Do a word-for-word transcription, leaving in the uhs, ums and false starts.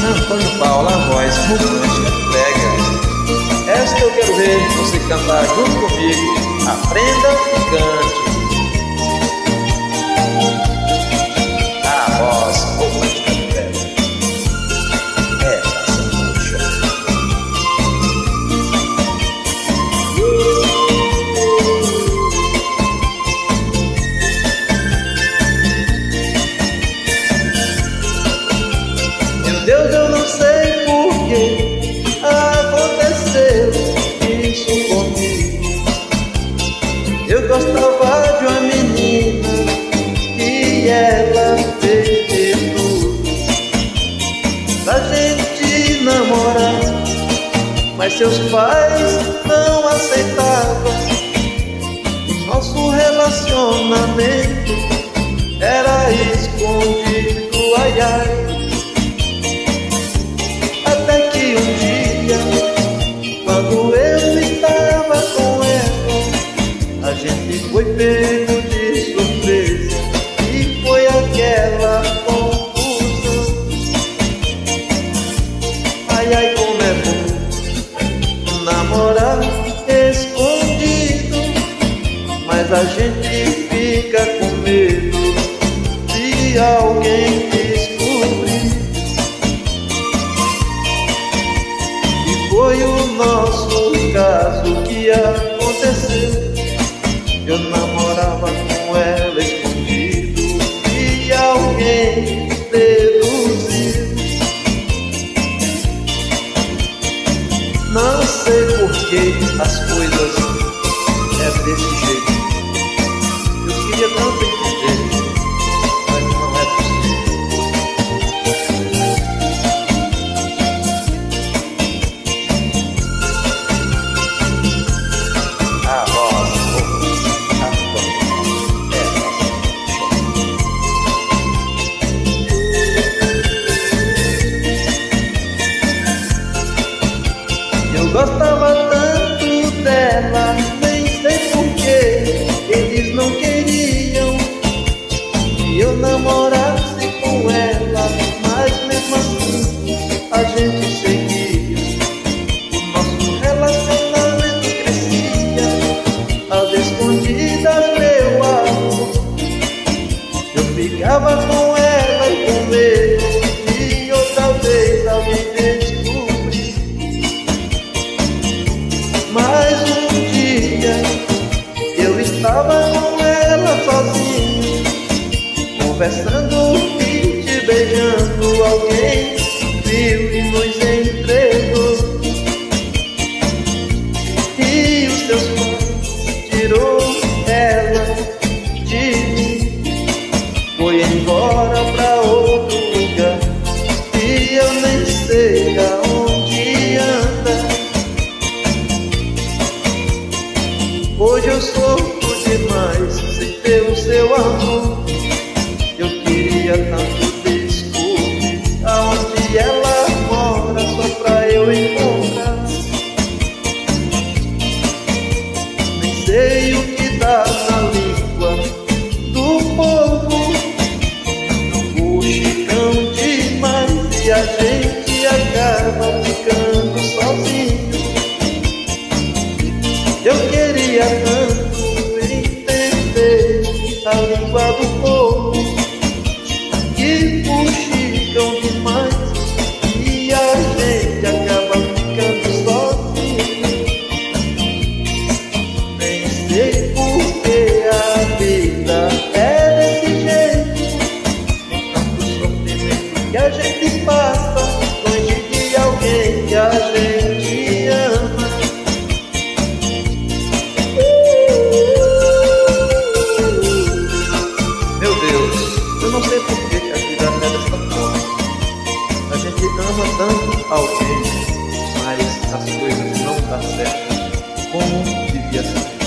Antônio Paulo, a voz romântica, pega. Esta eu quero ver você cantar junto comigo. Aprenda e cante. A voz romântica, pega. É da Sanducha. Meu Deus, eu não sei por que aconteceu isso comigo. Eu gostava de uma menina e ela fez de tudo pra gente namorar, mas seus pais não aceitavam. Nosso relacionamento era escondido, ai ai. Até que um dia, quando eu estava com ela, a gente foi pego de surpresa e foi aquela confusão. Ai ai, como é bom namorar escondido, mas a gente fica com medo de alguém descobrir. Foi o nosso caso que aconteceu. Eu namorava com ela escondido e alguém deduziu. Não sei por que as coisas é desse jeito. Eu queria tanto entender, mas não é possível. Eu gostava tanto dela, nem sei porquê eles não queriam que eu namorasse com ela, mas mesmo assim a gente seguia. O nosso relacionamento crescia às escondidas, meu amor. Eu ficava com ela e com medo de outra vez alguém descobrir. Mas um dia eu estava com ela sozinho, conversando e te beijando. Alguém viu e nos entregou, e os teus pais tirou ela de mim. Foi embora pra outro lugar e eu nem sei aonde anda. Hoje eu sofro demais sem ter o seu amor. Eu queria tanto descobrir aonde ela mora, só pra eu encontrar. Nem sei o que dá na língua do povo, fuxicam demais e a gente acaba ficando sozinho. Eu queria tanto entender a língua do povo, que fuxicam demais e a gente acaba ficando sozinho. Nem sei por que a vida é desse jeito, com tanto sofrimento que a gente passa longe de alguém que a gente ama. Eu não sei por que a vida é dessa forma. A gente ama tanto alguém, mas as coisas não dão certo como devia ser.